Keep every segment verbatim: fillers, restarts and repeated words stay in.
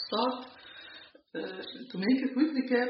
start uh, to make a quick recap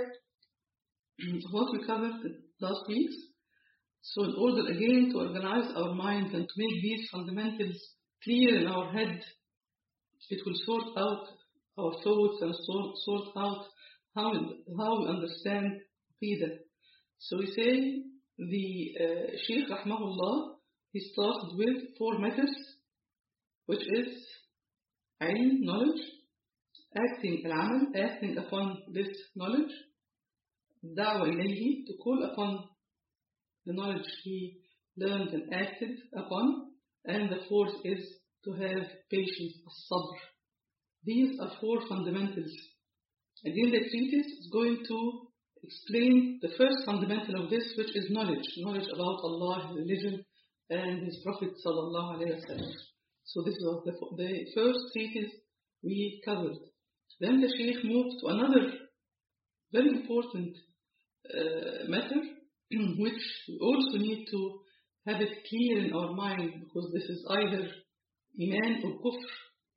of what we covered last week. So in order again to organize our minds and to make these fundamentals clear in our head, it will sort out our thoughts and sort, sort out how, how we understand Aqidah. So we say the uh, Shaykh Rahmahullah, he started with four methods, which is ilm, knowledge, acting al-amal, acting upon this knowledge, da'wah ilayhi, to call upon the knowledge he learned and acted upon, and the fourth is to have patience, as-sabr. These are four fundamentals. Again, the treatise is going to explain the first fundamental of this, which is knowledge, knowledge about Allah, His religion, and His Prophet sallallahu alaihi wasallam. So this was the, the first treatise we covered. Then the Shaykh moved to another very important uh, matter, which we also need to have it clear in our mind, because this is either Iman or Kufr.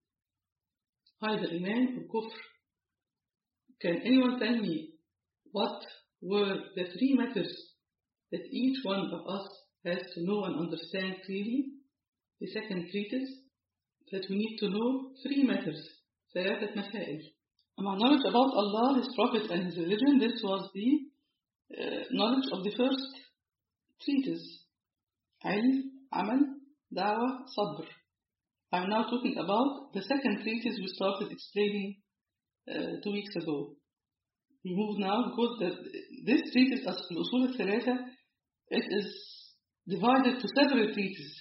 Either Iman or Kufr. Can anyone tell me what were the three matters that each one of us has to know and understand clearly? The second treatise, that we need to know three matters, ثلاثة مسائل. Our knowledge about Allah, His Prophet and His religion, this was the uh, knowledge of the first treatise. Ilm, Amal, Da'wah, Sabr. I'm now talking about the second treatise we started explaining uh, two weeks ago. We move now because the, this treatise, as Al-Usul al-Thalatha, it is divided to several treatises.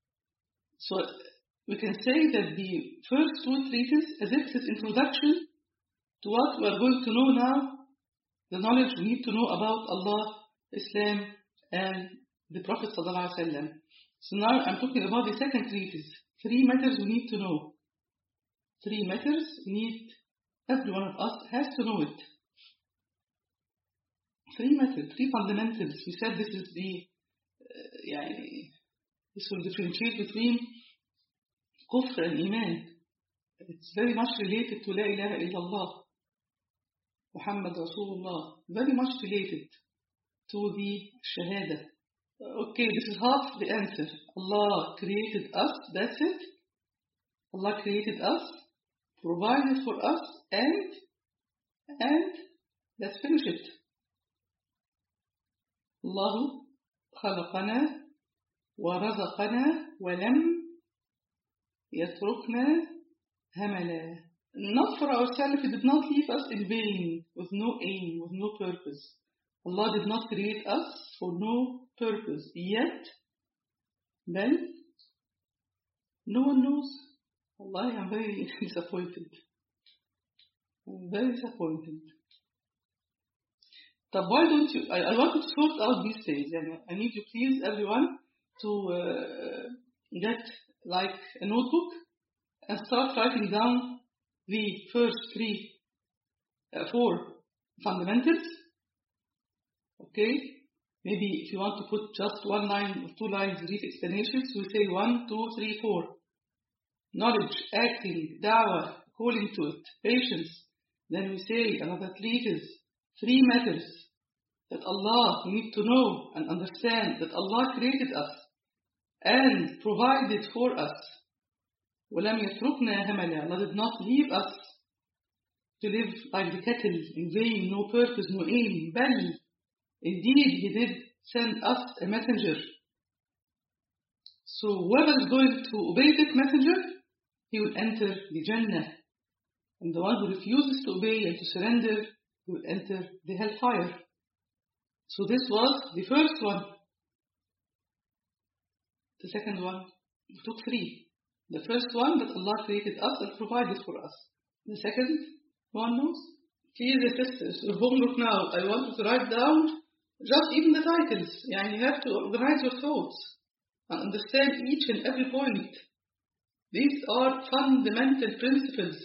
So we can say that the first two treatises, as if it's introduction to what we are going to know now, the knowledge we need to know about Allah, Islam, and the Prophet sallallahu alaihi wasallam. So now I'm talking about the second treatise. Three matters we need to know. Three matters we need, every one of us has to know it. Three matters, three fundamentals. We said this is the, uh, yeah, this will differentiate between Kufr and Iman. It's very much related to La ilaha illallah, Muhammad Rasulullah. Very much related to the Shahada. Okay, this is half the answer. Allah created us, that's it. Allah created us, provided for us, and, and, let's finish it. Allah خلقنا ورزقنا ولم يتركنا هملا. Not for ourselves, He did not leave us in vain, with no aim, with no purpose. Allah did not create us for no purpose. Yet, then, no one knows. Allah, I'm very disappointed. I'm very disappointed. But why don't you, I, I want to sort out these things. And I need you please, everyone, to uh, get like a notebook and start writing down the first three, uh, four fundamentals. Okay? Maybe if you want to put just one line or two lines, brief explanations, we say one, two, three, four. Knowledge, acting, da'wah, calling to it, patience. Then we say another treatise, three matters that Allah, we need to know and understand that Allah created us and provided for us. وَلَمْ يَتْرُكْنَا هَمَلًا. Allah did not leave us to live like the cattle, in vain, no purpose, no aim. بل, indeed, He did send us a messenger. So whoever is going to obey this messenger, he will enter the Jannah. And the one who refuses to obey and to surrender, he will enter the hellfire. So this was the first one. The second one, we took three. The first one, that Allah created us and provided for us. The second, one knows? Please, sisters, your homework now, I want you to write down just even the titles. Yeah, you have to organize your thoughts and understand each and every point. These are fundamental principles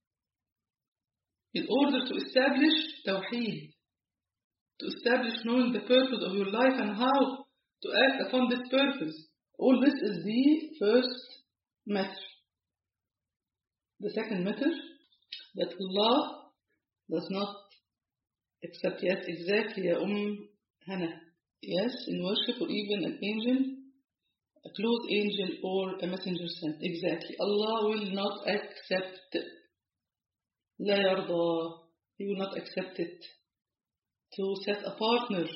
in order to establish Tawheed, to establish knowing the purpose of your life and how to act upon this purpose. All this is the first matter. The second matter, that Allah does not accept. Yes, exactly, Ya Umm Hannah. Yes, in worship or even an angel, a close angel or a messenger sent. Exactly. Allah will not accept. لا يرضى. He will not accept it. To set a partner,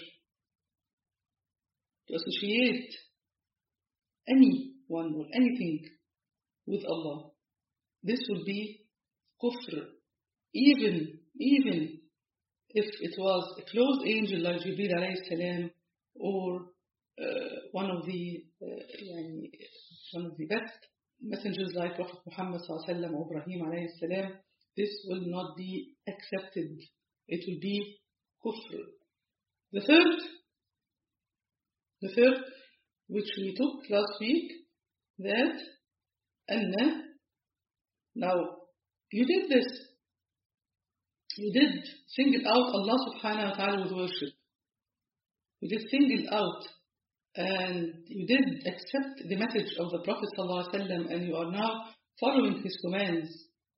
to associate anyone or anything with Allah. This will be kufr. Even, even if it was a close angel like Jibreel alayhi salam or uh, one of the uh, يعني, one of the best messengers like Prophet Muhammad sallallahu alaihi wasallam or Ibrahim alayhi salam, this will not be accepted. It will be kufr. The third, the third, which we took last week, that Anna, now you did this, you did single out Allah subhanahu wa ta'ala with worship. You did single out and you did accept the message of the Prophet sallallahu alaihi wasallam, and you are now following his commands.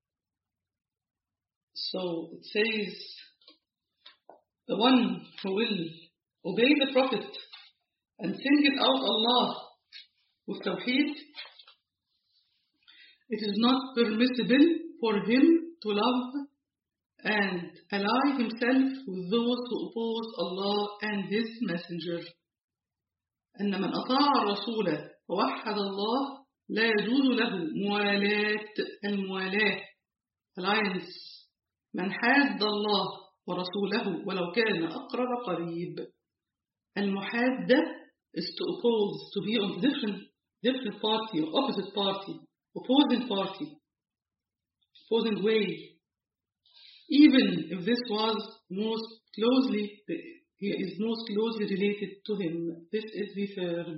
So it says, the one who will obey the Prophet and single out Allah with Tawheed, it is not permissible for him to love and ally himself with those who oppose Allah and His Messenger. أن من أطاع الرسول ووحد الله لا يجوز له موالاة الموالاة alliance من حاد الله ورسوله ولو كان أقرب قريب. المحادة is to oppose, to be on different different party or opposite party, opposing party, opposing way. Even if this was most closely, he is most closely related to him. This is the third.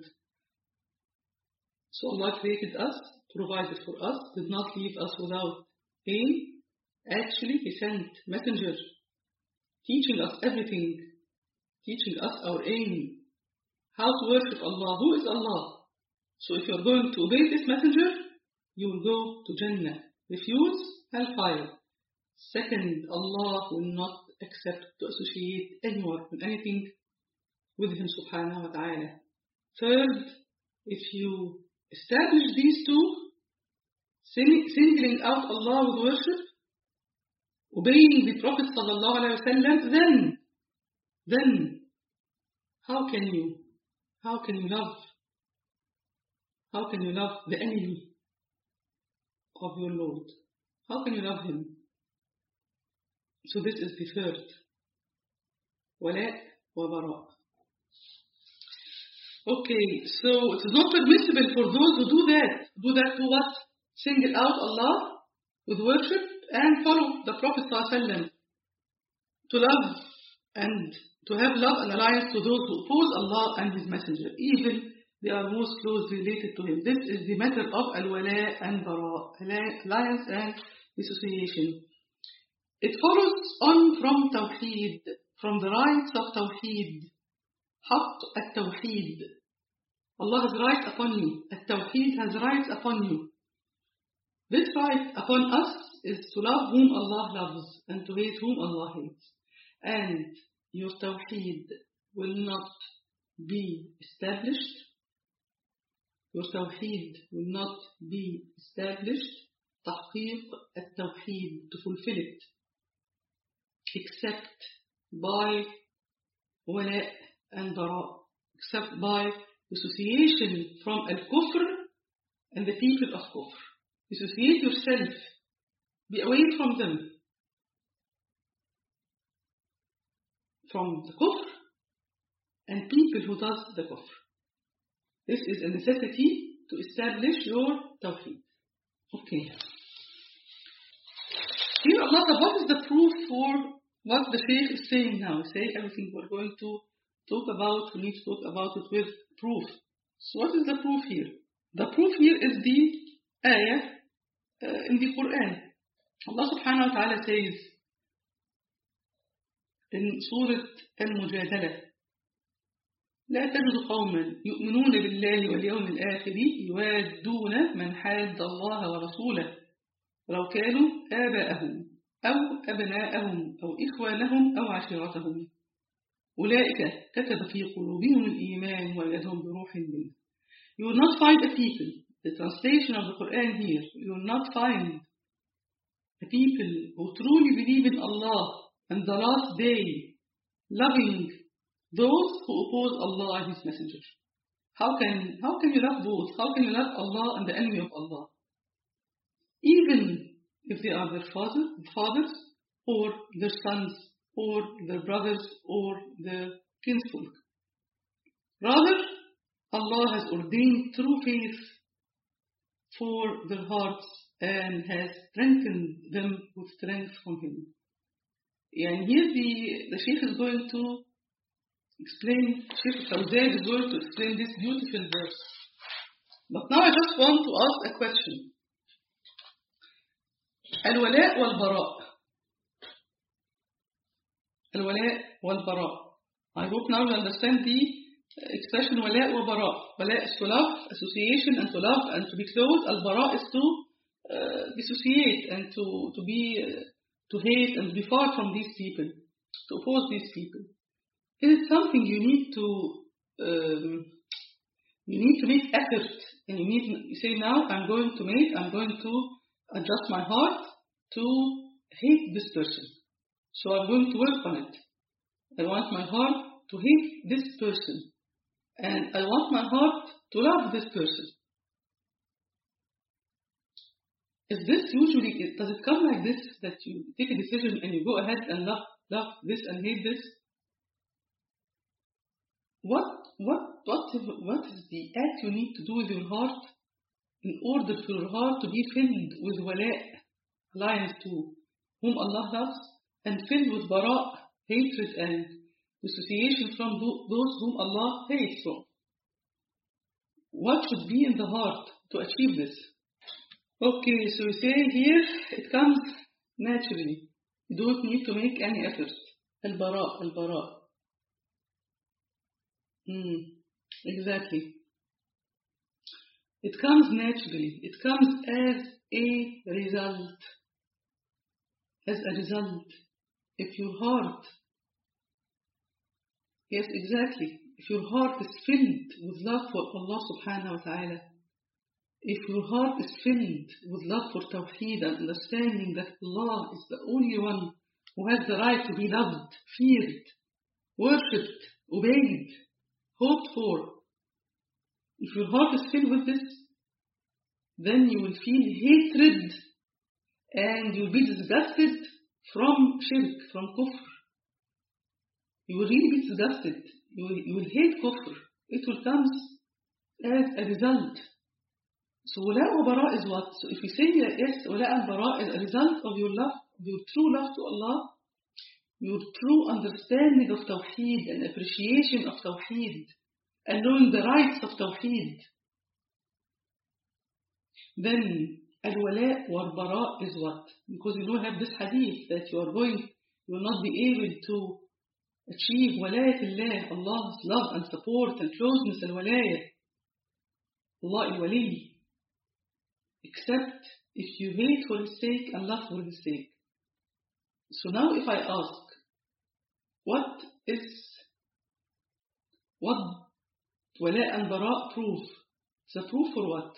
So Allah created us, provided for us, did not leave us without pain. Actually, He sent messengers teaching us everything, teaching us our aim, how to worship Allah. Who is Allah? So if you are going to obey this messenger, you will go to Jannah. Refuse, hellfire. Second, Allah will not accept to associate anyone with anything with Him subhanahu wa ta'ala. Third, if you establish these two, singling out Allah with worship, obeying the Prophet sallallahu alaihi wasallam, then, then, how can you, how can you love, how can you love the enemy of your Lord? How can you love him? So this is the third. Wala wa bara. Okay, so it is not permissible for those who do that. Do that to what? Single out Allah with worship and follow the Prophet ﷺ. To love and to have love and alliance to those who oppose Allah and His Messenger, even they are most closely related to Him. This is the matter of al-wala and bara, alliance and dissociation. It follows on from Tawheed, from the rights of Tawheed. Haqq at-Tawheed. Allah has rights upon you. At-Tawheed has rights upon you. This right upon us is to love whom Allah loves and to hate whom Allah hates. And your Tawheed will not be established. Your Tawheed will not be established. Tahqiq at-Tawheed, to fulfill it, except by wala and bara, except by dissociation from al-kufr and the people of kufr. Dissociate yourself, be away from them, from the kufr and people who does the kufr. This is a necessity to establish your tawheed. Okay. Here Allah, what is the proof for what the Shaykh is saying now? Say everything we're going to talk about, we need to talk about it with proof. So what is the proof here? The proof here is the ayah uh, in the Quran. Allah subhanahu wa ta'ala says in Surah Al-Mujadala, لا تجد قوما يؤمنون بالله واليوم الآخر يوادون من حاد الله ورسوله ولو كانوا آباءهم أو أبناءهم أو إخوانهم أو عشيرتهم أولئك كتب في قلوبهم الإيمان وأيدهم بروح منه. You will not find a people, the translation of the Quran here, you will not find a people who truly believe in Allah and the last day, loving those who oppose Allah and His Messenger. How can, how can you love both? How can you love Allah and the enemy of Allah? Even if they are their father, fathers, or their sons, or their brothers, or their kinsfolk. Rather, Allah has ordained true faith for their hearts and has strengthened them with strength from Him. And here the, the Sheikh is going to explain, Sheikh Fawzan is going to explain this beautiful verse. But now I just want to ask a question. الولاء والبراء. الولاء والبراء. I hope now you understand the expression ولاء وبراء. ولاء is to love, association, and to love and to be close. البراء is to uh, dissociate and to, to be uh, to hate and be far from these people, to oppose these people. It is something you need to um, you need to make effort, and you need to say now I'm going to make I'm going to adjust my heart to hate this person. So I'm going to work on it. I want my heart to hate this person. And I want my heart to love this person. Is this usually, does it come like this, that you take a decision and you go ahead and love, love this and hate this? What, what, what, what is the act you need to do with your heart in order for your heart to be filled with wala', alliance to whom Allah loves, and filled with bara', hatred and dissociation from those whom Allah hates from? What should be in the heart to achieve this? Okay, so we say here, it comes naturally. You don't need to make any effort. Al-bara', al-bara'. Hmm, exactly. It comes naturally. It comes as a result. As a result. If your heart, yes, exactly. If your heart is filled with love for Allah subhanahu wa ta'ala, if your heart is filled with love for Tawheed and understanding that Allah is the only one who has the right to be loved, feared, worshipped, obeyed, hoped for, if your heart is filled with this, then you will feel hatred and you will be disgusted from shirk, from kufr. You will really be disgusted. You will, you will hate kufr. It will come as a result. So wala' wa bara' is what? So if we say yes, wala' and bara' is a result of your love, your true love to Allah, your true understanding of Tawheed and appreciation of Tawheed, and knowing the rights of Tawheed, then al-wala' wal-bara' is what? Because you don't have this hadith that you are going, you will not be able to achieve walayatullah, Allah's love and support and closeness and walayah, Allah al-wali, except if you hate for His sake and love for His sake. So now if I ask, what is, what wala' and bara' proof? It's a proof for what?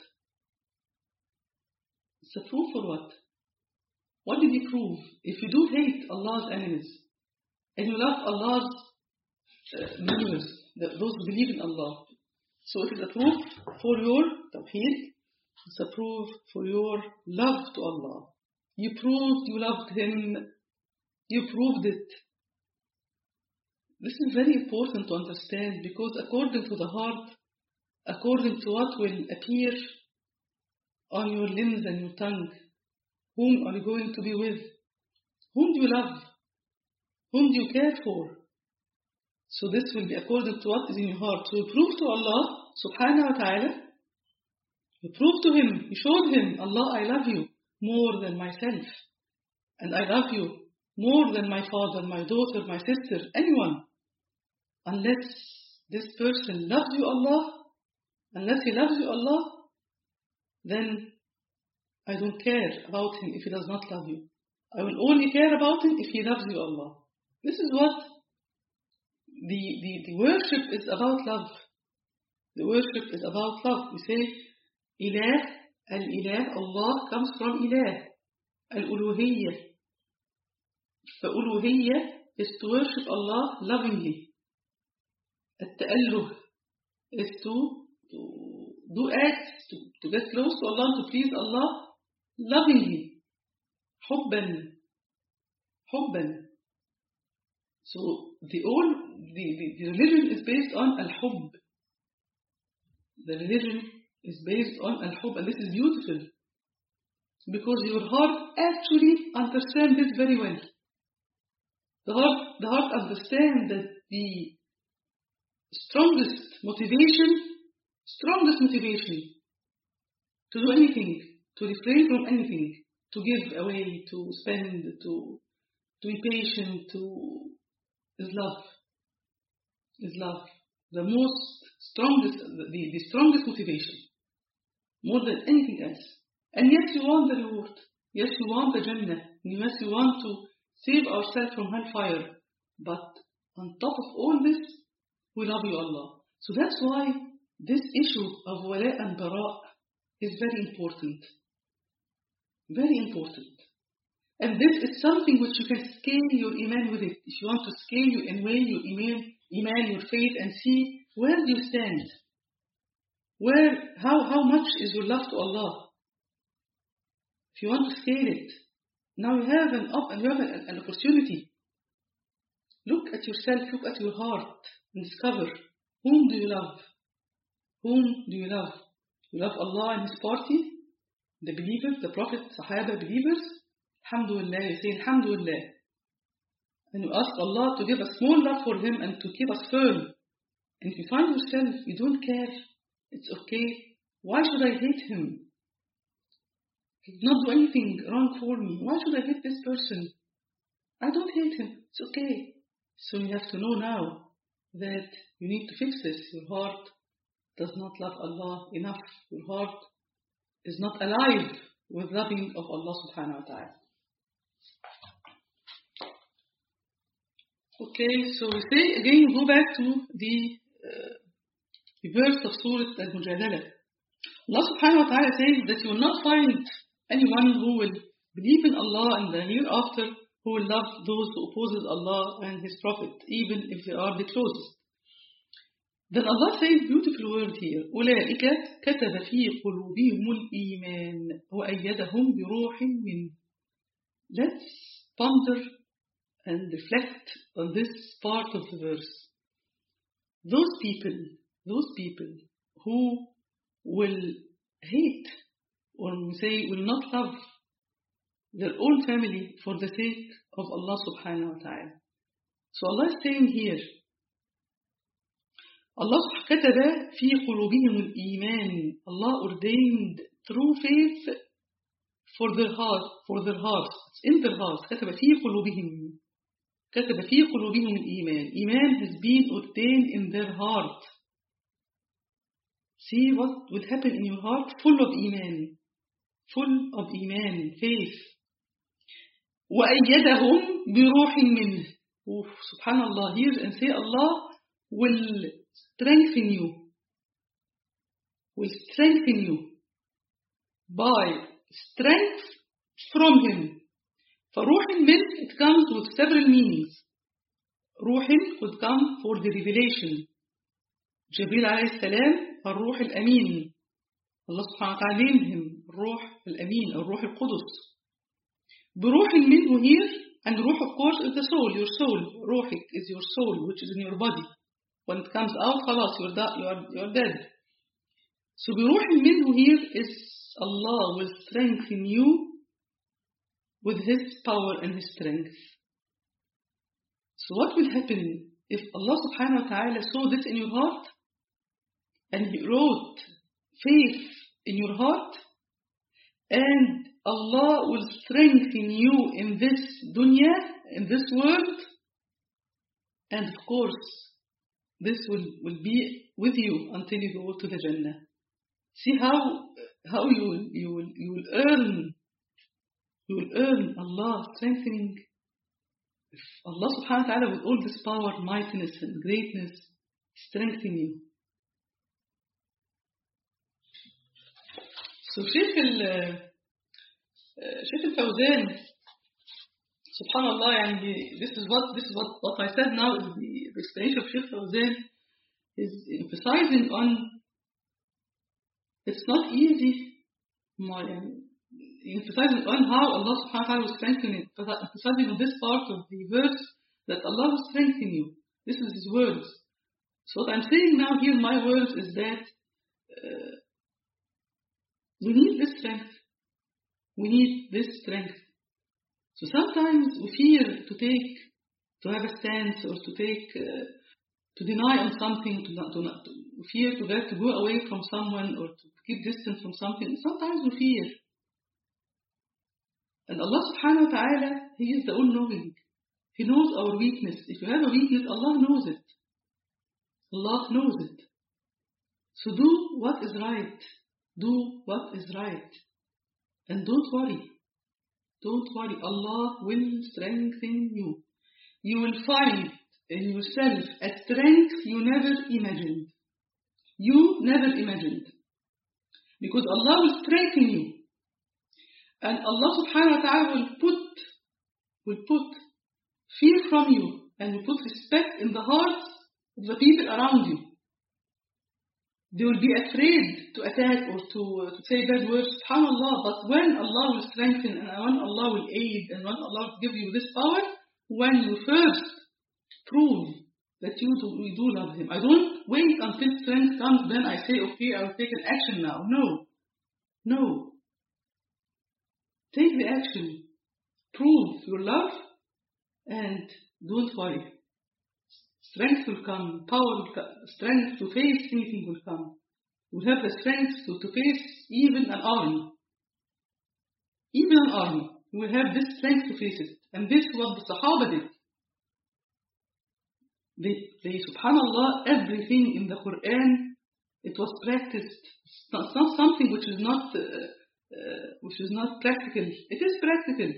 It's a proof for what? What did He prove? If you do hate Allah's enemies, and you love Allah's uh, believers, those who believe in Allah, so it is a proof for your tawheed, it's a proof for your love to Allah. You proved you loved Him, you proved it. This is very important to understand, because according to the heart, according to what will appear on your limbs and your tongue, whom are you going to be with? Whom do you love? Whom do you care for? So this will be according to what is in your heart. So you prove to Allah subhanahu wa ta'ala, you prove to Him, you showed Him, Allah, I love you more than myself. And I love you more than my father, my daughter, my sister, anyone. Unless this person loves you, Allah, unless he loves you, Allah, then I don't care about him if he does not love you. I will only care about him if he loves you, Allah. This is what the, the, the worship is about, love. The worship is about love. We say, Ilah, al-Ilah, Allah comes from Ilah. Al-Uluhiyyah. The Uluhiyyah is to worship Allah lovingly. Al-Ta'alluh is to, to do acts, to, to get close to Allah, to please Allah lovingly. Hubban. Hubban. So the all the, the, the religion is based on al-Hubb. The religion is based on al-Hubb, and this is beautiful because your heart actually understands this very well. The heart, the heart understands that the strongest motivation, strongest motivation to do anything, to refrain from anything, to give away, to spend, to to be patient, to is love. Is love. The most strongest, the, the strongest motivation, more than anything else. And yes, you want the reward. Yes, you want the Jannah. Yes, you want to save ourselves from hellfire. But on top of all this, we love you, Allah. So that's why this issue of wala and bara is very important. Very important. And this is something which you can scale your iman with it. If you want to scale your and weigh your iman, iman, your faith, and see where do you stand. Where, how, how much is your love to Allah? If you want to scale it, now you have an up and you have an, an opportunity. Look at yourself, look at your heart, and discover whom do you love? Whom do you love? You love Allah and His party, the believers, the Prophet, Sahaba, believers. Alhamdulillah, you say Alhamdulillah. And you ask Allah to give a small love for Him and to keep us firm. And if you find yourself, you don't care, it's okay. Why should I hate him? He did not do anything wrong for me. Why should I hate this person? I don't hate him. It's okay. So you have to know now that you need to fix this. Your heart does not love Allah enough. Your heart is not alive with loving of Allah subhanahu wa ta'ala. Okay, so we say again, go back to the, uh, the verse of Surah Al-Mujadala. Allah subhanahu wa ta'ala says that you will not find anyone who will believe in Allah and the hereafter who will love those who opposes Allah and His Prophet, even if they are the closest. Then Allah says beautiful word here. أولئك كتب في قلوبهم الإيمان وأيدهم بروح منه. Let's ponder and reflect on this part of the verse. Those people, those people who will hate or say will not love their own family for the sake of Allah subhanahu wa ta'ala. So Allah is saying here, Allah كتب في قلوبهم الإيمان. Allah ordained true faith for their heart, for their hearts. It's in their hearts. كتب في قلوبهم. كتب في قلوبهم الإيمان. Iman has been ordained in their heart. See what will happen in your heart? Full of Iman. Full of Iman, faith. وأيدهم بروح منه. Oh, subhanallah, here and say Allah will strengthen you. Will strengthen you by strength from Him. فروح منه, it comes with several meanings. روح could come for the revelation. Jibril alayhi salam, الروح الأمين. Allah subhanahu wa ta'ala named him الروح الأمين, الروح القدس. بروح منه here, and روح of course is the soul, your soul. روحك is your soul, which is in your body. When it comes out, خلاص, you're, da- you're, you're dead. So بروح منه here is Allah will strengthen you with His power and His strength. So what will happen if Allah subhanahu wa ta'ala saw this in your heart and He wrote faith in your heart, and Allah will strengthen you in this dunya, in this world, and of course this will, will be with you until you go to the Jannah. See how how you will, you will, you will earn you will earn Allah strengthening. If Allah subhanahu wa ta'ala with all this power, mightiness and greatness strengthen you. So Sheikh al Sheikh al-Fawzan, subhanallah, and this is what this is what, what I said now is the, the explanation of Sheikh Fawzan is emphasizing on it's not easy, my, emphasizing on how Allah subhanahu wa ta'ala will strengthen it, emphasizing on this part of the verse that Allah will strengthen you. This is His words. So what I'm saying now here, my words, is that uh, we need this strength. We need this strength. So sometimes we fear to take, to have a stance or to take, uh, to deny on something, to not, to not, to fear to get, to go away from someone or to keep distance from something. Sometimes we fear. And Allah subhanahu wa ta'ala, He is the all-knowing. He knows our weakness. If you have a weakness, Allah knows it. Allah knows it. So do what is right. Do what is right. And don't worry. Don't worry. Allah will strengthen you. You will find in yourself a strength you never imagined. You never imagined. Because Allah will strengthen you. And Allah subhanahu wa ta'ala will put, will put fear from you and will put respect in the hearts of the people around you. They will be afraid to attack or to, uh, to say bad words, subhanAllah. But when Allah will strengthen and when Allah will aid and when Allah will give you this power, when you first prove that you do, you do love Him. I don't wait until strength comes, then I say, okay, I will take an action now. No. No. Take the action. Prove your love and don't worry. Strength will come, power will come, strength to face anything will come. You will have the strength to, to face even an army. Even an army. You will have this strength to face it. And this is what the Sahaba did. They, they, subhanAllah, everything in the Quran, it was practiced. It's not, it's not something which is not, uh, uh, which is not practical. It is practical.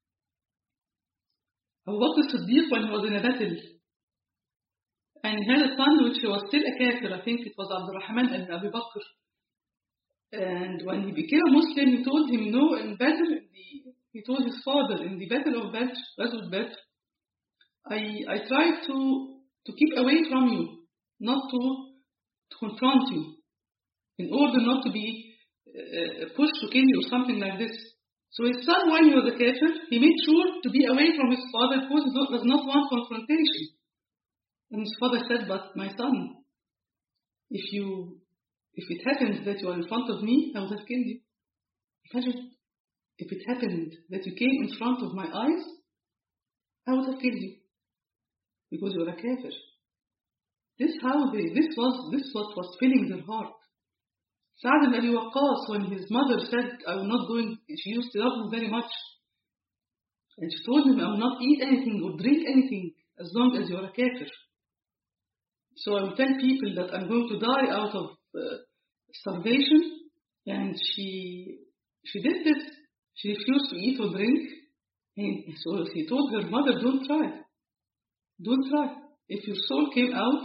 Abu Bakr as-Siddiq, when he was in a battle, and he had a son which was still a kafir, I think it was Abdul Rahman ibn Abi Bakr. And when he became a Muslim, he told him, no, in Badr, in the, he told his father, in the battle of Badr, Battle of Badr, I, I tried to, to keep away from you, not to, to confront you, in order not to be uh, pushed to kill you or something like this. So his son, when he was a kafir, he made sure to be away from his father because he does not want confrontation. And his father said, but my son, if you, if it happens that you are in front of me, I would have killed you. Imagine, if it happened that you came in front of my eyes, I would have killed you. Because you are a kafir. This how they, this was, this what was filling their heart. Sa'd ibn Abi Waqqas, when his mother said, I will not go in, she used to love him very much. And she told him, I will not eat anything or drink anything as long as you are a kafir. So I will tell people that I'm going to die out of uh, starvation. And she she did this. She refused to eat or drink. And so he told her mother, don't try. Don't try. If your soul came out,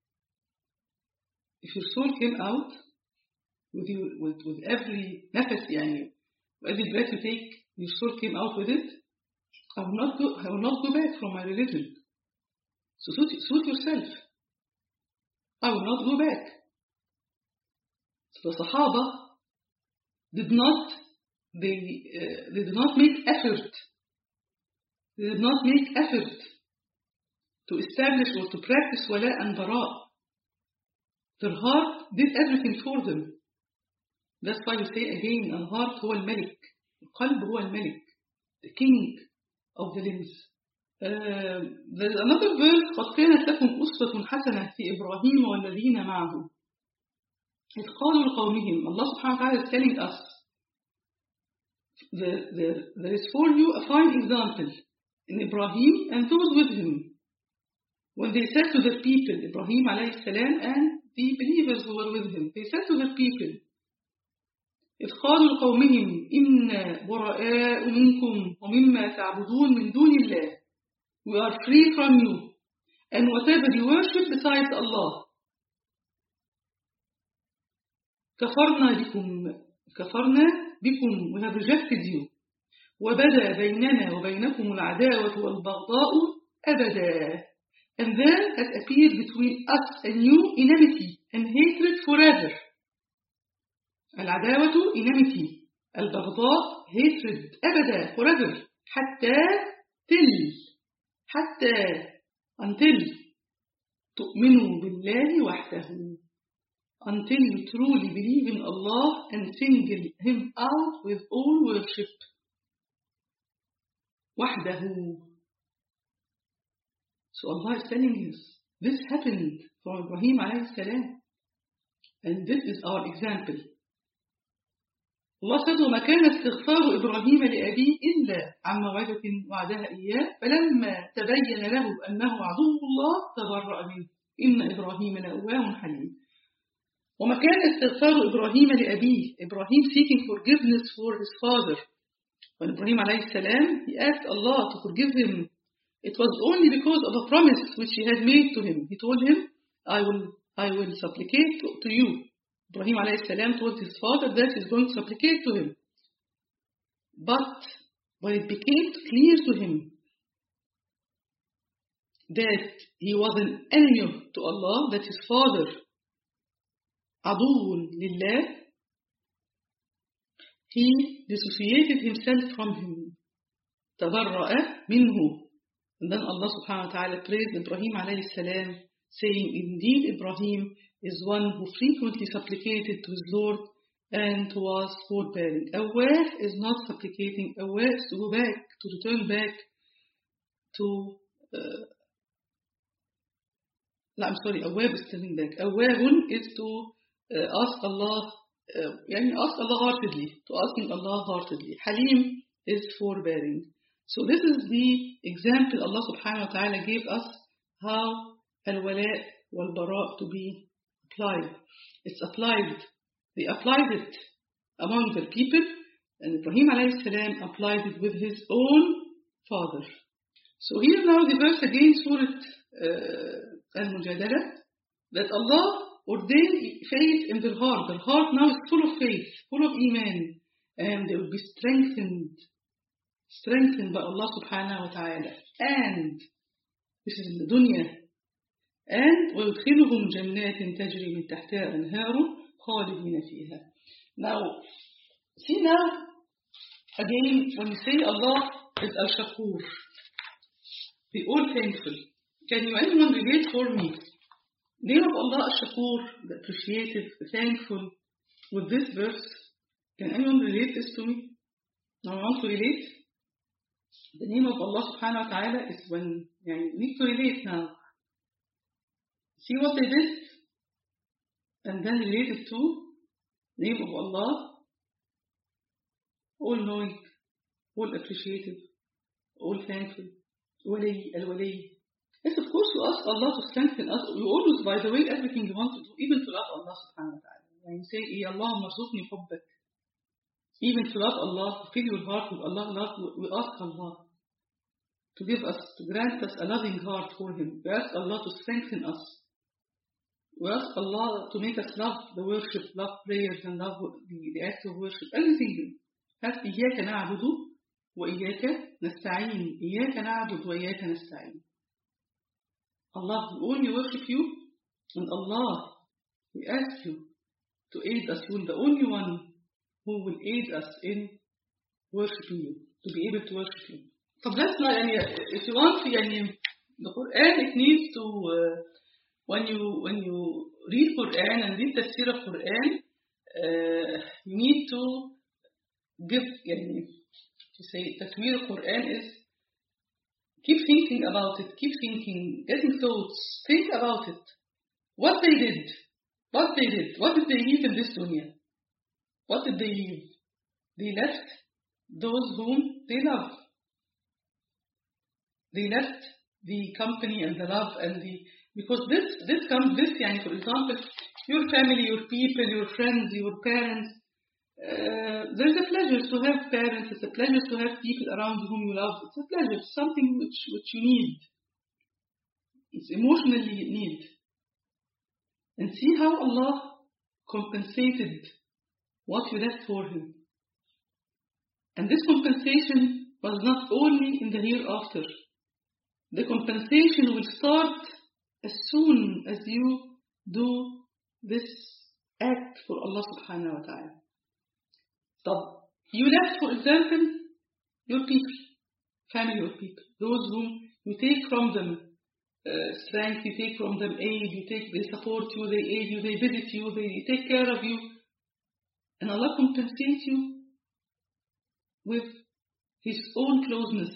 if your soul came out with you, with, with every nafas, yani, every breath you take, your soul came out with it, I will not go, I will not go back from my religion. So suit, suit yourself. I will not go back. So the Sahaba did not, they, uh, they did not make effort. They did not make effort to establish or to practice wala and bara. Their heart did everything for them. That's why we say again, al-heart huwa al-malik. Al-qalb huwa al-malik. The king of the limbs. Uh, there's another verse, قَدْ كَانَتْ لَكُمْ أُسْوَةٌ حَسَنَةٌ فِي إِبْرَاهِيمَ وَالَّذِينَ مَعَهُ إِذْ قَالُوا لِقَوْمِهِمْ. Allah subhanahu wa ta'ala is telling us, there, there, there is for you a fine example in Ibrahim and those with him. When they said to their people, Ibrahim alayhi salam and the believers who were with him, they said to their people, إذ قالوا لقومهم إنا براء منكم ومما تعبدون من دون الله. We are free from you and whatever you worship besides Allah. كفرنا بكم كفرنا بكم we have rejected you. وبدا بيننا وبينكم العداوة والبغضاء أبدا. And there has appeared between us and you enmity and hatred forever. العداوة enmity, البغضاء hatred أبدا forever. حتى till حتى until تؤمنوا بالله وحده. Until you truly believe in Allah and single Him out with all worship. وحده. So Allah is telling us, this happened for Ibrahim alayhi salam. And this is our example. Allah said, وَمَا كَانَ اسْتِغْفَارُ إِبْرَاهِيمَ لِأَبِيهِ إِلَّا عَنْ مَوْعِدَةٍ وَعَدَهَا إِيَّاهُ فَلَمَّا تَبَيَّنَ لَهُ أَنَّهُ عَدُوُّ اللَّهِ تَبَرَّأَ مِنْهُ إِنَّ إِبْرَاهِيمَ لَأَوَّاهٌ حَلِيمٌ. وَمَا كَانَ اسْتِغْفَارُ إِبْرَاهِيمَ لِأَبِيهِ. Ibrahim seeking forgiveness for his father. When Ibrahim alayhi salam, he asked Allah to forgive him. It was only because of a promise which he had made to him. He told him, I will, I will supplicate to, to you. Ibrahim alayhi salam told his father that he is going to supplicate to him. But when it became clear to him that he was an enemy to Allah, that his father, عدو لله, he dissociated himself from him. تبرأ منه. And then Allah subhanahu wa ta'ala praised Ibrahim alayhi salam, saying, indeed Ibrahim is one who frequently supplicated to his Lord and was forbearing. Awwah is not supplicating. Awwah is to go back, to return back to uh, no, I'm sorry, awwah is turning back. Awwahun is to uh, ask Allah, uh, yani ask Allah heartedly, to asking Allah heartedly. Halim is forbearing. So this is the example Allah subhanahu wa ta'ala gave us how al-wala wal-bara to be applied. It's applied. They applied it among their people, and Ibrahim alayhi salam applied it with his own father. So here now the verse again, Surah uh, Al-Mujadala, that Allah ordained faith in their heart. Their heart now is full of faith, full of iman, and they will be strengthened, strengthened by Allah subhanahu wa ta'ala. And this is in the dunya. And وَيُدْخِلُهُمْ جَنَّاتٍ تَجْرِي مِنْ تَحْتِهَا أَنْهَارٌ خَالِدِينَ فِيهَا. Now, see now, again, when you say Allah is Al-Shakur, the all thankful, can you anyone relate for me? Name of Allah Al-Shakur, the appreciative, the thankful, with this verse? Can anyone relate this to me? Now I want to relate. The name of Allah subhanahu wa ta'ala is when you need to relate now. See what they did, and then relate it to the name of Allah, all knowing, all appreciative, all thankful, wali, al-wali. Yes, of course, you ask Allah to strengthen us. You always, by the way, everything you want to do, even to love Allah subhanahu wa ta'ala. When you say, Ya Allah, marzuqni hubbak. Even to love Allah, to fill your heart with Allah love, we ask Allah to give us, to grant us a loving heart for Him. We ask Allah to strengthen us. We ask Allah to make us love the worship, love prayers, and love the, the act of worship. Everything. That's إياك نعبد وإياك نستعين. إياك نعبد وإياك نستعين. Allah, we only worship you, and Allah, we ask you to aid us. You are the only one who will aid us in worshiping you, to be able to worship you. So that's not, if you want to, the Quran, it needs to, uh, when you when you read Quran and read tafsir of Quran, uh, you need to give, yani, to say, tafsir of Quran is, keep thinking about it, keep thinking, getting thoughts, think about it. What they did, what they did, what did they leave in this dunya? What did they leave? They left those whom they love. They left the company and the love and the, because this, this comes, this, yani, for example, your family, your people, your friends, your parents, Uh, there's a pleasure to have parents, it's a pleasure to have people around whom you love. It's a pleasure, it's something which, which you need. It's emotionally need. And see how Allah compensated what you left for Him. And this compensation was not only in the hereafter. The compensation will start as soon as you do this act for Allah subhanahu wa ta'ala. So, you left, for example, your people, family of people, those whom you take from them uh, strength, you take from them aid, you take, they support you, they aid you, they visit you, they take care of you. And Allah compensates you with His own closeness.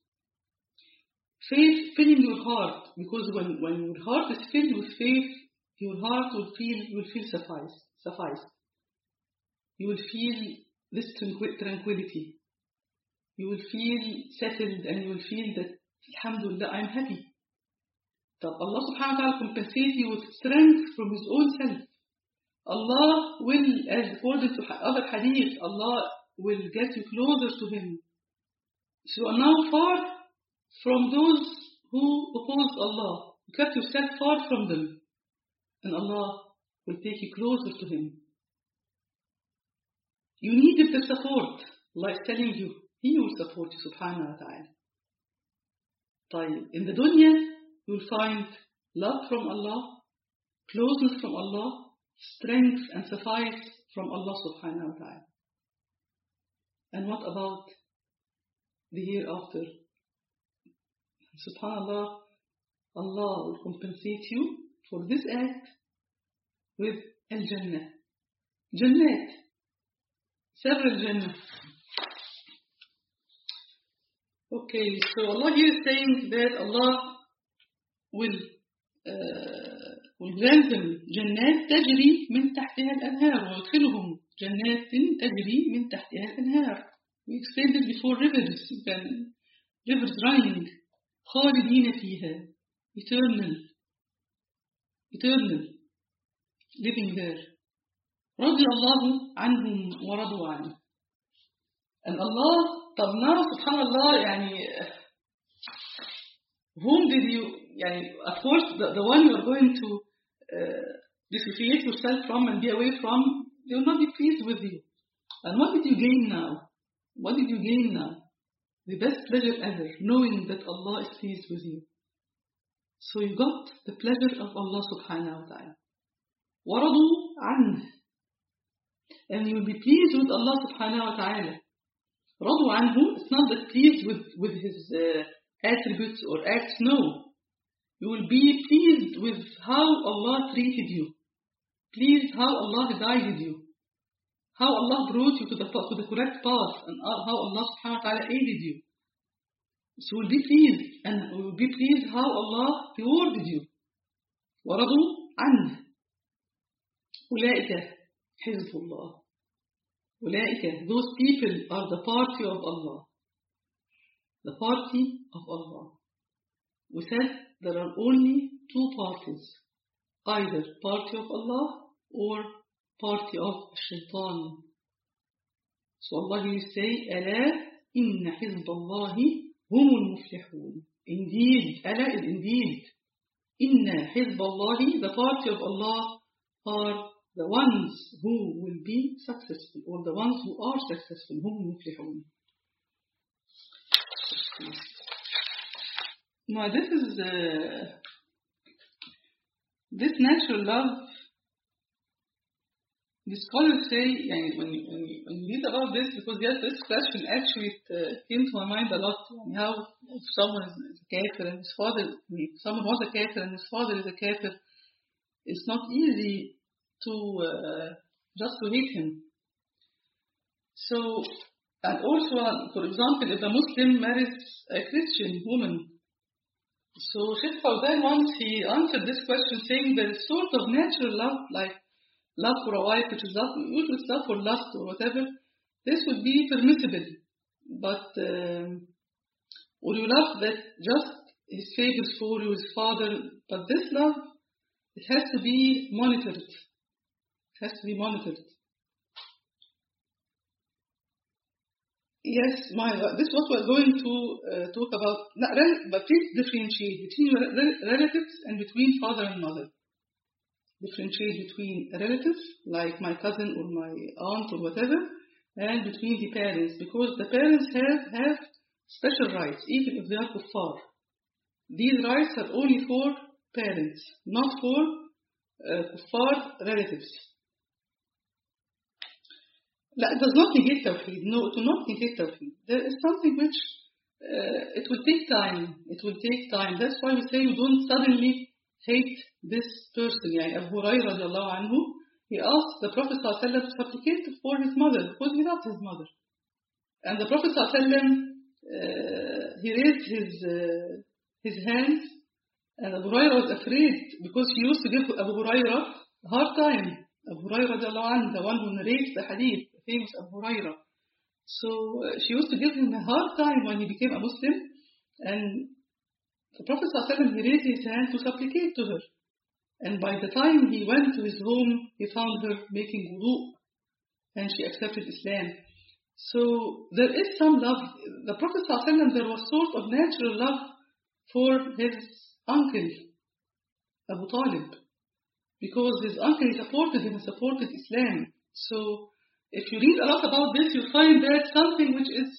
Faith filling your heart, because when, when your heart is filled with faith, your heart will feel will feel suffice, suffice. You will feel this tranqu- tranquility. You will feel settled and you will feel that, Alhamdulillah, I'm happy. So Allah subhanahu wa ta'ala compensates you with strength from His own self. Allah will, as according to other hadith, Allah will get you closer to Him. So you are now far from those who oppose Allah. You kept yourself far from them. And Allah will take you closer to Him. You needed the support. Allah is telling you, He will support you, subhanahu wa ta'ala. In the dunya, you will find love from Allah, closeness from Allah, strength and suffice from Allah subhanahu wa ta'ala. And what about the hereafter? SubhanAllah, Allah will compensate you for this act with Al-Jannah. Jannat. Several Jannah. Okay, so Allah here is saying that Allah will uh, will grant them جنات تجري من تحتها الأنهار ويدخلهم جنات تجري من تحتها الأنهار. We explained it before, rivers, then rivers running, خالدين فيها, eternal, eternal, living there. رضي الله عنهم ورضوا عنه. And Allah, طب now subhanallah, يعني, whom did you, يعني, of course, the, the one you are going to uh, dissociate yourself from and be away from, they will not be pleased with you. And what did you gain now? What did you gain now? The best pleasure ever, knowing that Allah is pleased with you. So you got the pleasure of Allah subhanahu wa ta'ala. وَرَضُوا عَنْهُ. And you will be pleased with Allah subhanahu wa ta'ala. رَضُوا عَنْهُ, it's not that pleased with, with His uh, attributes or acts, no. You will be pleased with how Allah treated you. Pleased how Allah guided you. How Allah brought you to the, to the correct path, and how Allah subhanahu wa ta'ala aided you. So we'll be pleased, and we'll be pleased how Allah rewarded you. وَرَضُوا عَنْهُ. أُولَئِكَ حِزْبُ اللَّهِ. أُولَئِكَ, those people are the party of Allah. The party of Allah. We said there are only two parties. Either party of Allah or party of Shaitan. So Allah will say, أَلَا إِنَّ حِزْبَ اللَّهِ هُمُ الْمُفْلِحُونَ. Indeed, أَلَا is indeed. إِنَّ حِزْبَ اللَّهِ, the party of Allah, are the ones who will be successful, or the ones who are successful, هُمُ الْمُفْلِحُونَ. Now this is uh, this natural love. The scholars say, yani, when, you, when, you, when you read about this, because yes, this question actually it, uh, came to my mind a lot. Yani how if someone is, is a kafir and his father, if someone was a kafir and his father is a kafir, it's not easy to uh, just to hate him. So, and also, for example, if a Muslim marries a Christian woman, so Sheikh Fawzan once he answered this question saying there is sort of natural love, like love for a wife, which is love, usually it's love for lust or whatever. This would be permissible, but um, or you love that just his favors for you, his father, but this love, it has to be monitored. It has to be monitored. Yes, my God. This is what we're going to uh, talk about. Not rel- but please differentiate between re- re- relatives and between father and mother. Differentiate between a relative, like my cousin or my aunt or whatever, and between the parents, because the parents have, have special rights, even if they are kuffar. These rights are only for parents, not for uh, kuffar relatives. It does not negate tawheed. No, it will not negate tawheed. There is something which uh, it will take time. It will take time. That's why we say you don't suddenly hate this person. Yani Abu Hurairah radiallahu anhu, he asked the Prophet sallallahu alaihi wasallam to supplicate for his mother because he loved his mother. And the Prophet sallallahu alaihi wasallam, uh, he raised his uh, his hands, and Abu Hurairah was afraid because he used to give Abu Hurairah a hard time. Abu Hurairah radiallahu anhu, the one who narrates the hadith, the famous Abu Hurairah. So uh, she used to give him a hard time when he became a Muslim, and the Prophet ﷺ, he raised his hand to supplicate to her. And by the time he went to his home, he found her making wudu, and she accepted Islam. So there is some love. The Prophet ﷺ, there was sort of natural love for his uncle, Abu Talib, because his uncle supported him and supported Islam. So if you read a lot about this, you find that something which is,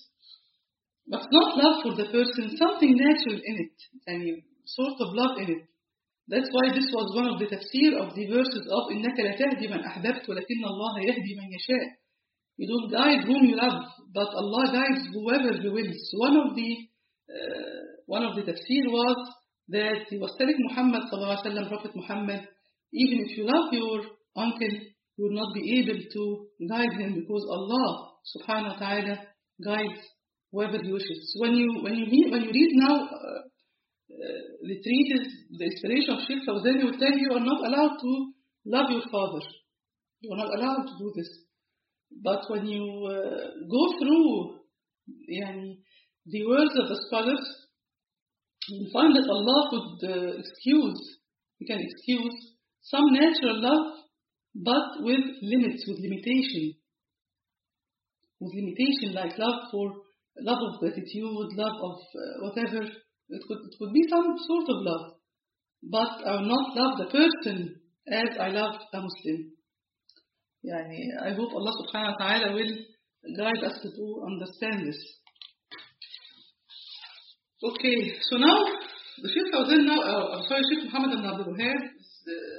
but not love for the person, something natural in it, I mean, sort of love in it. That's why this was one of the tafsir of the verses of إِنَّكَ لَتَهْدِي مَنْ أَحْبَبْتَ وَلَكِنَّ اللَّهَ يَهْدِي مَنْ يَشَاءُ. You don't guide whom you love, but Allah guides whoever He wills. So one of the uh, one of the tafsir was that he was telling Muhammad sallallahu alaihi wasallam, Prophet Muhammad, even if you love your uncle, you will not be able to guide him because Allah subhanahu wa ta'ala guides whoever He wishes. So when you when you read, when you read now uh, uh, the treatise, the inspiration of Sheikh Fawzan, he will tell you you are not allowed to love your father. You are not allowed to do this. But when you uh, go through yani, the words of the scholars, you find that Allah could uh, excuse, He can excuse some natural love, but with limits, with limitation. With limitation, like love for love of gratitude, love of uh, whatever. It could, it could be some sort of love. But I will not love the person as I love a Muslim. Yani, I hope Allah subhanahu wa ta'ala will guide us to understand this. Okay, so now, the Sheikh Fawzan now, uh, I'm sorry, Sheikh Muhammad ibn Abdul Wahab is,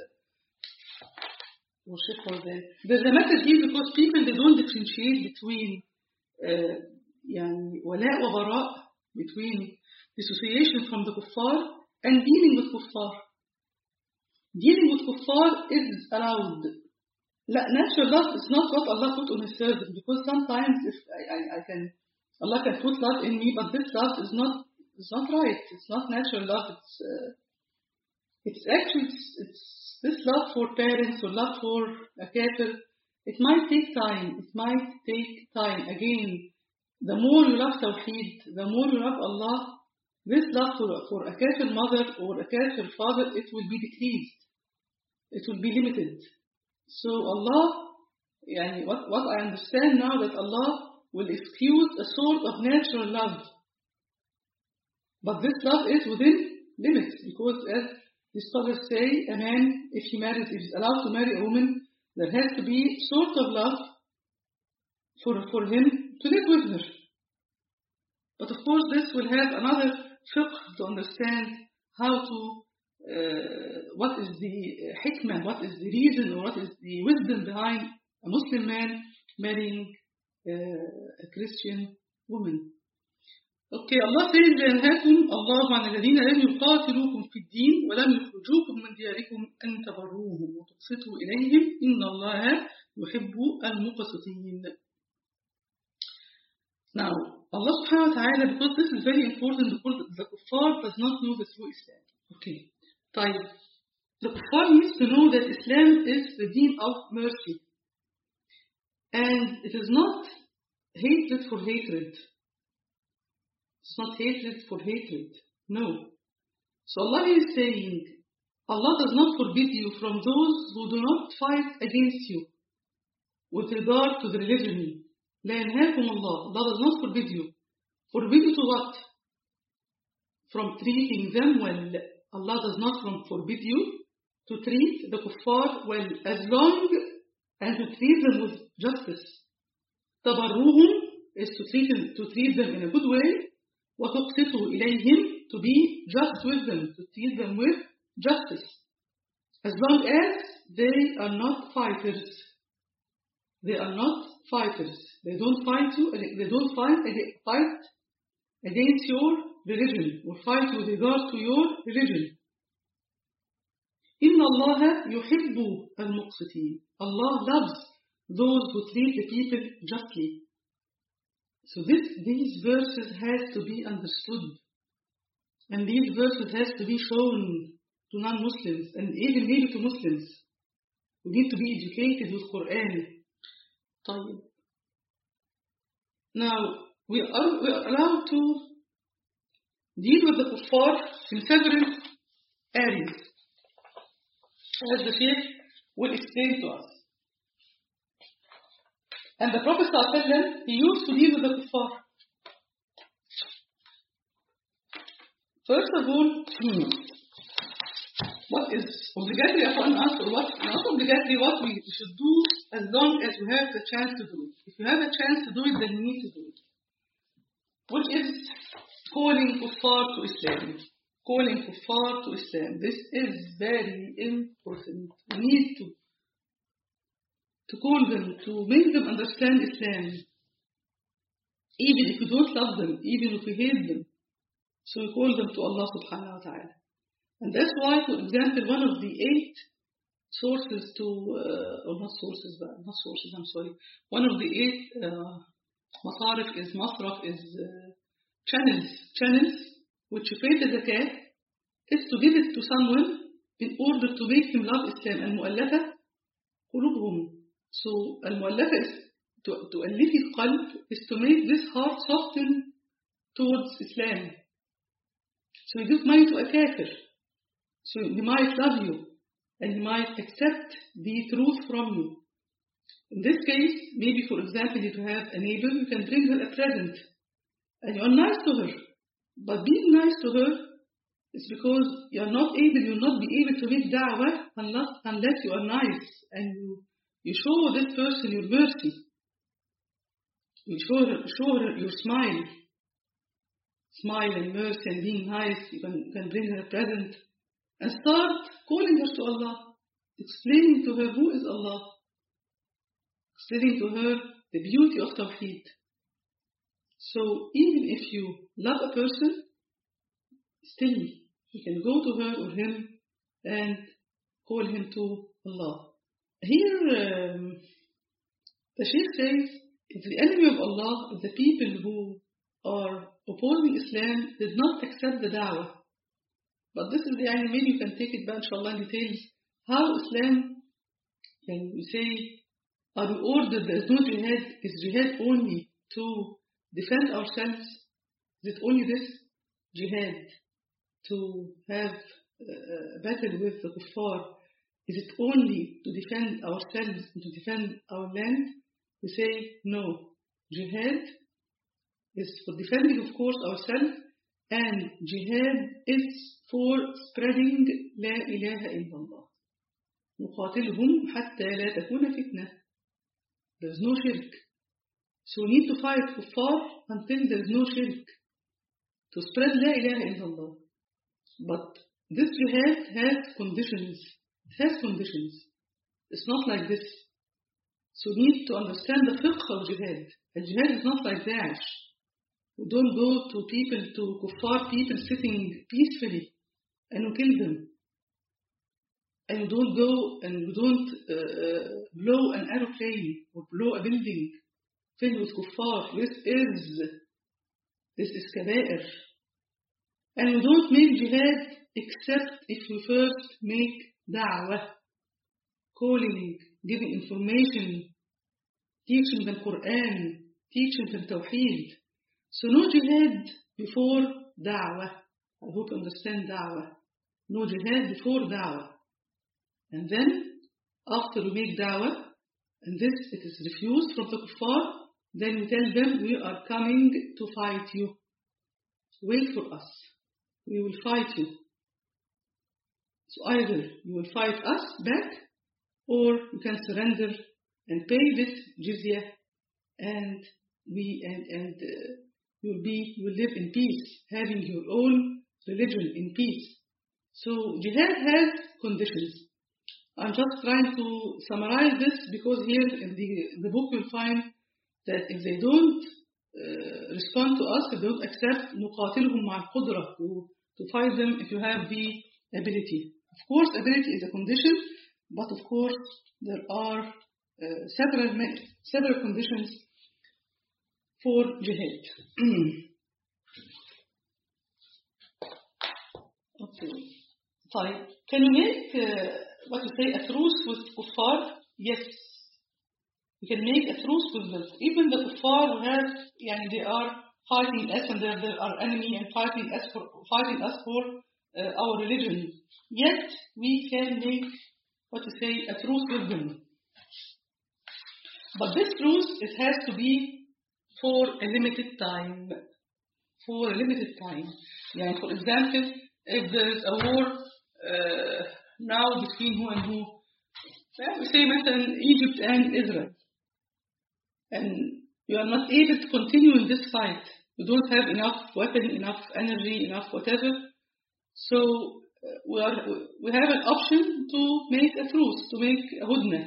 uh, or Sheikh Fawzan. There's a method here because people, they don't differentiate between uh, yani, wala wa bara, between dissociation from the kuffar and dealing with kuffar. Dealing with kuffar is allowed. La, natural love is not what Allah put on His servant, because sometimes if I, I, I can, Allah can put love in me, but this love is not, it's not right. It's not natural love. It's uh, it's actually it's, it's this love for parents or love for a kafir. It might take time. It might take time. Again, the more you love Tawheed, the more you love Allah, this love for, for a kafir mother or a kafir father, it will be decreased. It will be limited. So Allah, yani what, what I understand now, that Allah will excuse a sort of natural love. But this love is within limits, because as the scholars say, a man, if he marries, if he's allowed to marry a woman, there has to be sort of love for, for him to live with her. But of course this will have another fiqh to understand how to, uh, what is the hikmah, what is the reason, or what is the wisdom behind a Muslim man marrying uh, a Christian woman. Okay, Allah says, يَنْهَاكُمْ اللَّهُ عَنَ الَّذِينَ لَمْ يُقَاتِلُوكُمْ فِي الدِّينِ وَلَمْ يُخْرِجُوكُمْ مِنْ دِيَارِكُمْ أَنْ تَبَرُّوهُمْ وَتُقْسِطُوا إِلَيْهِمْ إِنَّ اللَّهَ يُحِبُّ الْمُقْسِطِينَ. Now, Allah subhanahu wa ta'ala, because this is very important, because the kuffar does not know the true Islam. Okay, طيب. The kuffar needs to know that Islam is the deen of mercy. And it is not hatred for hatred. It's not hatred for hatred. No. So Allah is saying, Allah does not forbid you from those who do not fight against you with regard to the religion, لا ينهاكم الله. Allah does not forbid you. Forbid you to what? From treating them well. Allah does not forbid you to treat the kuffar well, as long as you treat them with justice. تبرهم is to treat, to treat them in a good way. وتقسطوا إليهم, to be just with them, to treat them with justice. As long as they are not fighters. They are not fighters. They don't fight you, they don't fight, fight against your religion or fight with regard to your religion. إن الله يحب المقسطين. Allah loves those who treat the people justly. So this, these verses has to be understood. And these verses has to be shown to non-Muslims and even maybe to Muslims. We need to be educated with Quran. طيب. Now, we are, we are allowed to deal with the kuffar in several areas, as the Shaykh will explain to us. And the Prophet ﷺ, he used to deal with the kuffar. First of all, hmm, what is obligatory upon us, or what not obligatory, what we should do as long as we have the chance to do it. If you have a chance to do it, then you need to do it. Which is calling kuffar to Islam. Calling kuffar to Islam. This is very important. We need to, to call them, to make them understand Islam. Even if we don't love them, even if we hate them. So we call them to Allah subhanahu wa ta'ala. And that's why, for example, one of the eight sources to, uh, or not sources, but not sources, I'm sorry. One of the eight uh, masarif is, masraf is uh, channels, channels which you pay the zakat, is to give it to someone in order to make him love Islam. Al-mu'allafa qulubuhum. So al-mu'allafa is to, to alifi qalb, is to make this heart soften towards Islam. So you give money to a kafir. So he might love you and he might accept the truth from you. In this case, maybe for example, if you have a neighbor, you can bring her a present and you are nice to her. But being nice to her is because you are not able, you will not be able to make da'wah unless, unless you are nice and you, you show this person your mercy. You show her, show her your smile. Smile and mercy and being nice. You can, you can bring her a present. And start calling her to Allah, explaining to her who is Allah, explaining to her the beauty of Tawheed. So even if you love a person, still you can go to her or him and call him to Allah. Here um, the Shaykh says, if the enemy of Allah, if the people who are opposing Islam did not accept the da'wah. But this is the idea, maybe you can take it back, inshallah, in details. How Islam, can we say, are we ordered, there is no jihad, is jihad only to defend ourselves? Is it only this? Jihad, to have a battle with the kuffar, is it only to defend ourselves and to defend our land? We say, no. Jihad is for defending, of course, ourselves, and jihad is for spreading لا إله إلا الله. نقاتلهم حتى لا تكون فتنة. There is no shirk. So we need to fight kuffar until there is no shirk. To spread لا إله إلا الله. But this jihad has conditions. It has conditions. It's not like this. So we need to understand the fiqh of jihad. And jihad is not like Daesh. We don't go to people, to kuffar people sitting peacefully and we kill them. And we don't go and we don't uh, blow an aeroplane or blow a building filled with kuffar. This is, this is kaba'ir. And we don't make jihad except if we first make da'wah, calling, giving information, teaching them Quran, teaching them Tawheed. So no jihad before da'wah. I hope you understand da'wah. No jihad before da'wah. And then, after we make da'wah, and this, it is refused from the kuffar, then we tell them, we are coming to fight you. Wait for us. We will fight you. So either you will fight us back, or you can surrender and pay this jizya, and we and and uh, you will be you will live in peace, having your own religion in peace. So jihad has conditions. I'm just trying to summarize this because here in the the book you'll find that if they don't uh, respond to us, if they don't accept, نقاتلهم مع القدرة, to to fight them if you have the ability. Of course, ability is a condition, but of course there are uh, several several conditions for jihad. Okay. Fine. Can you make uh, what you say a truce with kuffar? Yes. We can make a truce with them. Even the kuffar who have, yani they are fighting us and they are, they are enemy and fighting us for fighting us for uh, our religion. Yet we can make what you say a truce with them. But this truce, it has to be for a limited time. For a limited time. Yani for example, if there is a war uh, now between who and who, we say مثلا Egypt and Israel, and you are not able to continue in this fight. You don't have enough weapon, enough energy, enough whatever. So uh, we are we have an option to make a truce, to make a hudna.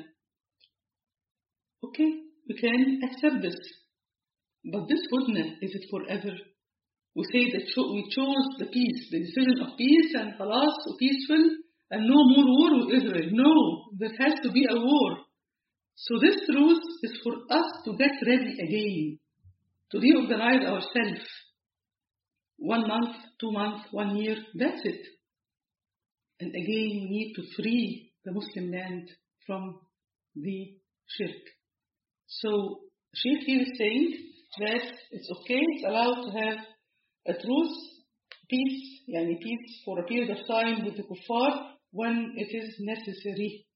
Okay, we can accept this. But this hudna, is it forever? We say that cho- we chose the peace, the decision of peace, and khalas, so peaceful, and no more war with Israel. No, there has to be a war. So this truce is for us to get ready again, to reorganize ourselves. One month, two months, one year, that's it. And again, we need to free the Muslim land from the shirk. So Sheikh here is saying that it's okay, it's allowed to have a truce, peace, yani peace for a period of time with the kuffar when it is necessary.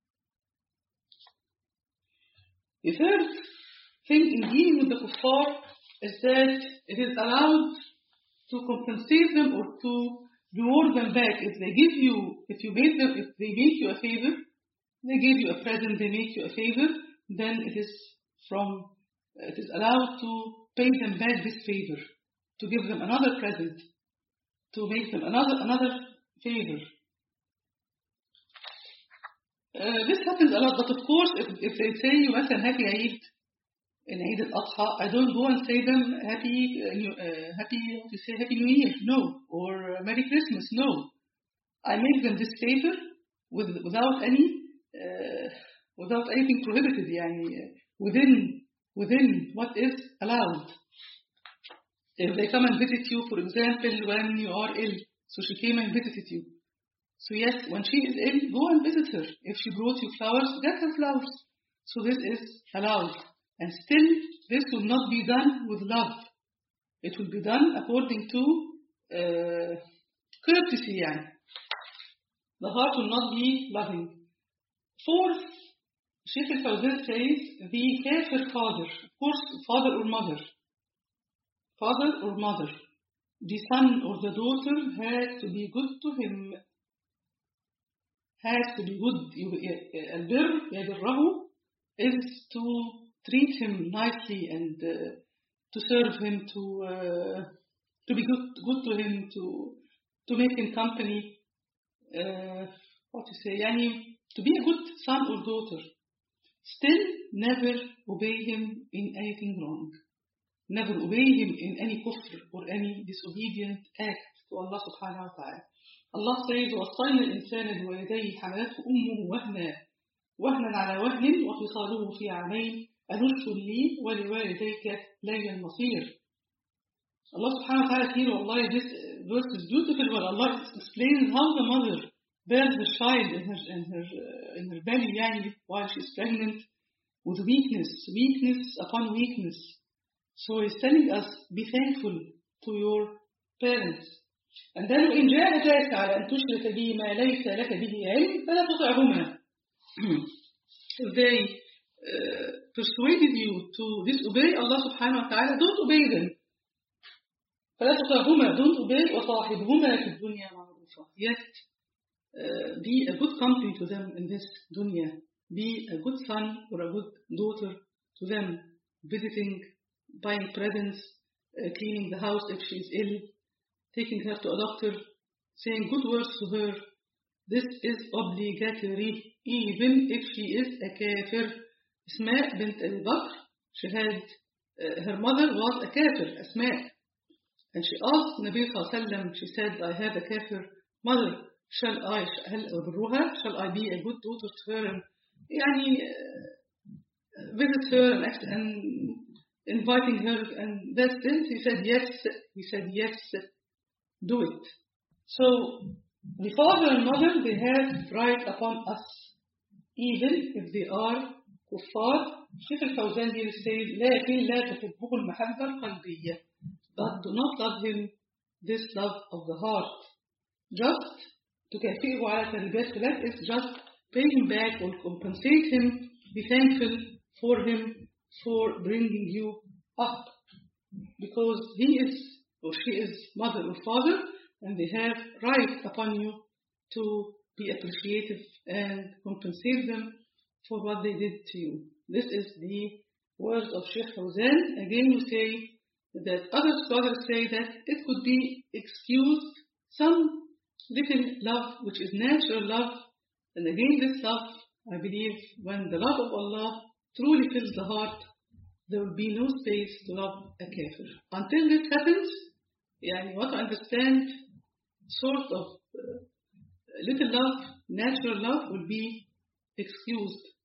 The third thing in dealing with the kuffar is that it is allowed to compensate them or to reward them back. If they give you, if you make them, if they make you a favor, they give you a present, they make you a favor, then it is from, it is allowed to pay them back this favor, to give them another present, to make them another another favor. Uh, this happens a lot, but of course, if, if they say you مثلا happy Eid in Eid al-Adha, I don't go and say them happy, uh, new, uh, happy, what you say, happy New Year, no, or uh, Merry Christmas, no. I make them this favor with, without any, uh, without anything prohibited, yani, uh, within within what is allowed. If they come and visit you, for example, when you are ill, so she came and visited you. So yes, when she is ill, go and visit her. If she brought you flowers, get her flowers. So this is allowed. And still, this will not be done with love. It will be done according to uh, courtesy. Yani. The heart will not be loving. Fourth, Sheikh al-Fawzan says, the kafir father, of course, father or mother, father or mother, the son or the daughter has to be good to him. Has to be good. Al-bir, yadirrahu, is to treat him nicely and uh, to serve him, to uh, to be good, good to him, to to make him company. Uh, what to say? Yani, to be a good son or daughter. Still, never obey him in anything wrong. Never obey him in any kufr or any disobedient act to Allah subhanahu wa ta'ala. Allah says, وَصَّيْنَا الْإِنسَانَ بِوَالِدَيْهِ حَمَلَتْهُ أُمُّهُ وَهْنًا وَهْنًا عَلَى وَهْنٍ وَفِصَالُهُ فِي عَامَيْنِ أَنِ اشْكُرْ لِي وَلِوَالِدَيْكَ إِلَيَّ الْمَصِيرُ. Allah subhanahu wa ta'ala here, Allah, this verse is beautiful where Allah explains how the mother bears the child in her, in her, uh, in her belly, yani, while she's pregnant, with weakness, weakness upon weakness. So he's telling us, be thankful to your parents. And then إن جاهداك على أن تشرك بي ما ليس لك به علم فلا تطعهما. If they uh, persuaded you to disobey Allah subhanahu wa ta'ala, don't obey them. فلا تطعهما, don't obey, وصاحبهما في الدنيا معروفة. Yet, uh, be a good company to them in this dunya. Be a good son or a good daughter to them, visiting, buying presents, uh, cleaning the house if she is ill, taking her to a doctor, saying good words to her. This is obligatory, even if she is a kafir. Asma bint Abi Bakr, she had, uh, her mother was a kafir, Asma. And she asked Nabi sallallahu alayhi wa sallam, she said, I have a kafir mother, shall I, shall I be a good daughter to her and yani, uh, visit her and, and inviting her and that's it? He said yes, he said yes, do it. So the father and mother, they have right upon us, even if they are kuffar. Sheikh al-Fawzan here says, لكن لا تحبه المحبة القلبية. But do not love him this love of the heart. Just to كافئه على تربية فلك is just pay him back or compensate him, be thankful for him for bringing you up. Because he is or she is mother or father, and they have right upon you to be appreciative and compensate them for what they did to you. This is the words of Sheikh Fawzan. Again, you say that other scholars say that it could be excused some little love, which is natural love. And again, this love, I believe, when the love of Allah truly fills the heart, there will be no space to love a kafir. Until this happens, yani what I understand, sort of uh, little love, natural love will be excused.